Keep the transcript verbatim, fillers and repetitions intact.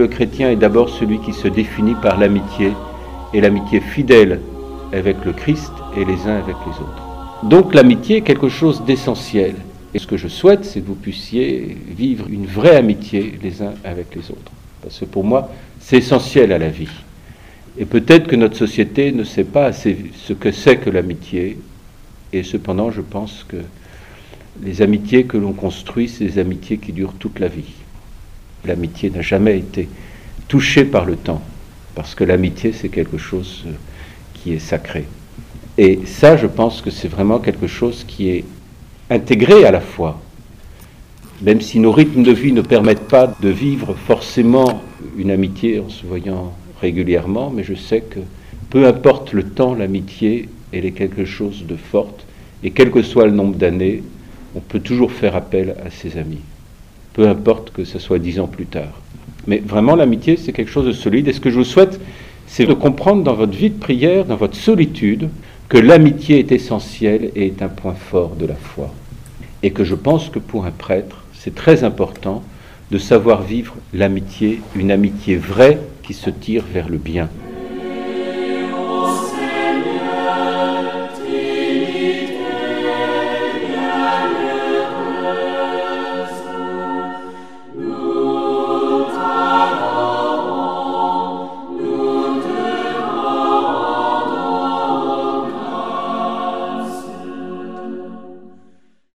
Le chrétien est d'abord celui qui se définit par l'amitié, et l'amitié fidèle avec le Christ et les uns avec les autres. Donc l'amitié est quelque chose d'essentiel. Et ce que je souhaite, c'est que vous puissiez vivre une vraie amitié les uns avec les autres. Parce que pour moi, c'est essentiel à la vie. Et peut-être que notre société ne sait pas assez ce que c'est que l'amitié. Et cependant, je pense que les amitiés que l'on construit, c'est des amitiés qui durent toute la vie. L'amitié n'a jamais été touchée par le temps. Parce que l'amitié, c'est quelque chose qui est sacré. Et ça, je pense que c'est vraiment quelque chose qui est intégré à la foi. Même si nos rythmes de vie ne permettent pas de vivre forcément une amitié en se voyant régulièrement, mais je sais que peu importe le temps, l'amitié, elle est quelque chose de forte. Et quel que soit le nombre d'années, on peut toujours faire appel à ses amis. Peu importe que ce soit dix ans plus tard. Mais vraiment, l'amitié, c'est quelque chose de solide. Et ce que je vous souhaite, c'est de comprendre dans votre vie de prière, dans votre solitude, que l'amitié est essentielle et est un point fort de la foi. Et que je pense que pour un prêtre, c'est très important de savoir vivre l'amitié, une amitié vraie qui se tire vers le bien.